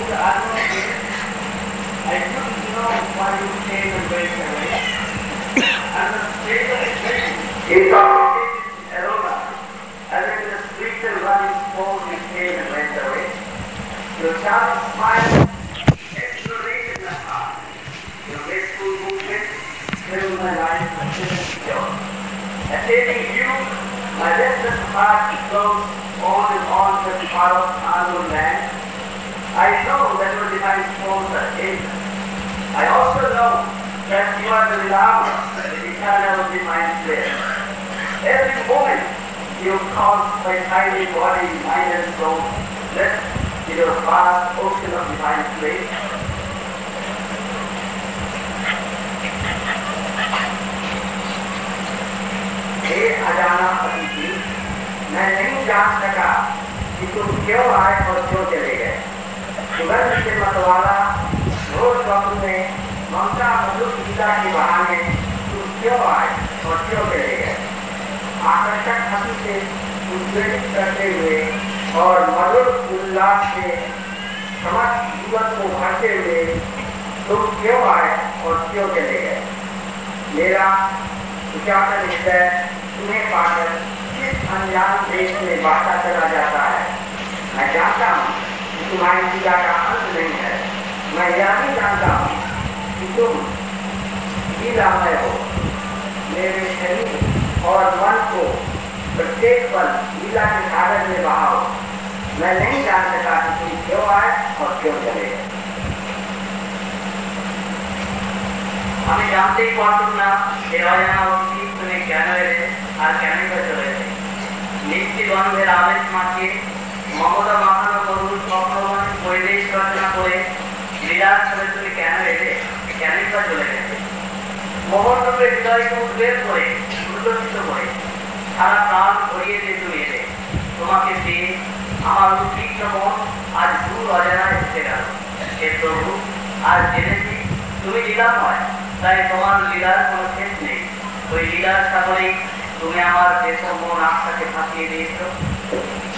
the argument is, I couldn't know why you came and went away. And the state of expression is aroma. As if the spiritual running force you came and went away. Your child smiled, exploration the heart. Your graceful movement filled my life with joy. Attaining you, my restless heart flows on and on to the far of unknown land. I know that your divine souls are angels. I also know that you are the Lama, the eternal divine prayer. Every moment you cause my tiny body, mind and soul, rest in your vast ocean of divine grace. हे अजाना अतिथि, मैं नहीं जान सका कि तुम क्यों आए और क्यों चले गए। सुगंध से मतवाला रोज स्वप्न में ममता मधुर गीता के बहाने तुम क्यों आए और क्यों चले गए। आकर्षक हंसी से उद्वेलित करते हुए और मधुर उल्लास से समस्त जीवन को भरते हुए तुम क्यों आए और क्यों चले गए। मेरा उजागर हृदय तुम्हें पाकर किस अनजान देश में बांटा चला जाता है। मैं जानता हूँ कि तुम्हारी लीला का अंत नहीं है। मैं यह भी जानता हूँ कि तुम लीलामय हो। मेरे शरीर और मन को प्रत्येक पल लीला के सागर में बहाओ। मैं नहीं जान सका कि तुम क्यों आए और क्यों चले गए। আমি জানতেই পারতাম না এ অজানা অতিথি তুমি কেন এলে আর কেনই বা চলে এলে। মিষ্টি গন্ধের আবেশ মাখিয়ে মমতা মাখানো তরুণ স্বপ্নময় পরিবেশ রচনা করে লীলার ছলে তুমি কেন এলে, কেনই বা চলে গেলে। মোহনরূপে হৃদয়কে উদ্বেগ করে উল্লসিত করে সারা প্রাণ ভরিয়ে দিয়ে তুমি এলে। তোমাকে পেয়ে আমার উদ্বিগ্ন মন আজ দূর অজানায় এসে গেল। হে প্রভু, আজ জেনেছি তুমি লীলাময়, তাই তোমার লীলার কোনো শেষ নেই। ওই লীলার সাগরে তুমি আমার যেসব মন আশাকে ফাঁসিয়ে দিয়েছ